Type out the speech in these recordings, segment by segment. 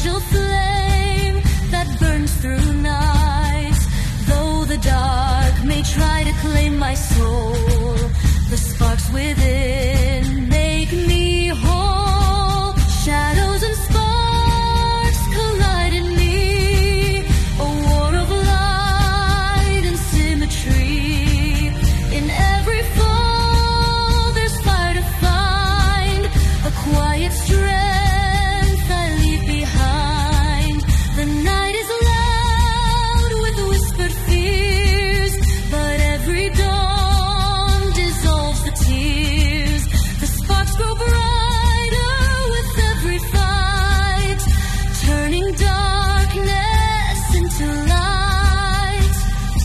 fragile flame that burns through night. Though the dark may try to claim my soul, the sparks within make me whole. Shadows and sparks collide in me, a war of light and symmetry. In every fall there's fire to find, a quiet strength I leave behind. The night is loud with whispered fears, but every dawn dissolves the tears. The sparks grow brighter with every fight, turning darkness into light.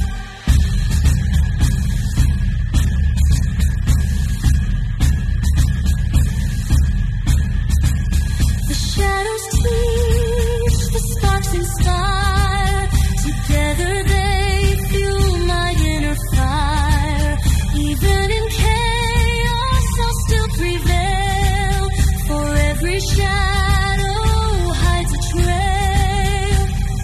The shadows teach, the sparks inspire. Together they fuel my inner fire. Even in chaos I'll still prevail, for every shadow hides a trail.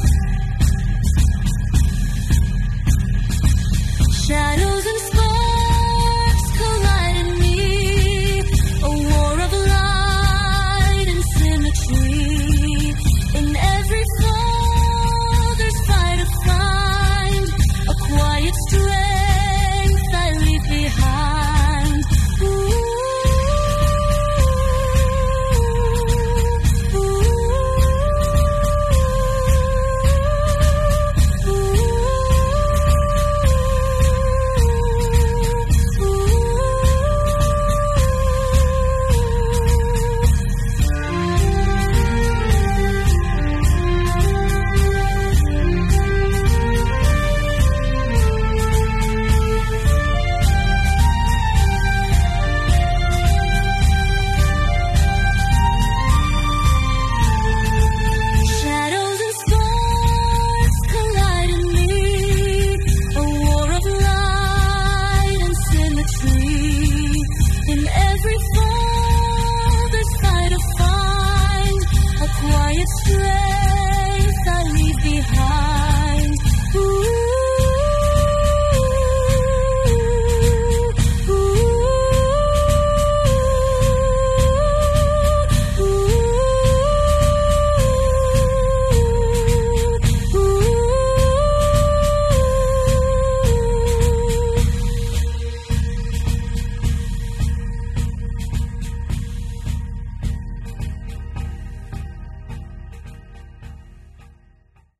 Shadows and sparks collide in me, a war of light and symmetry. In every fall there's fire to find, a quiet strength I leave behind. Shadows and sparks collide in me, a war of light and symmetry. In every fall there's fire to find, a quiet strength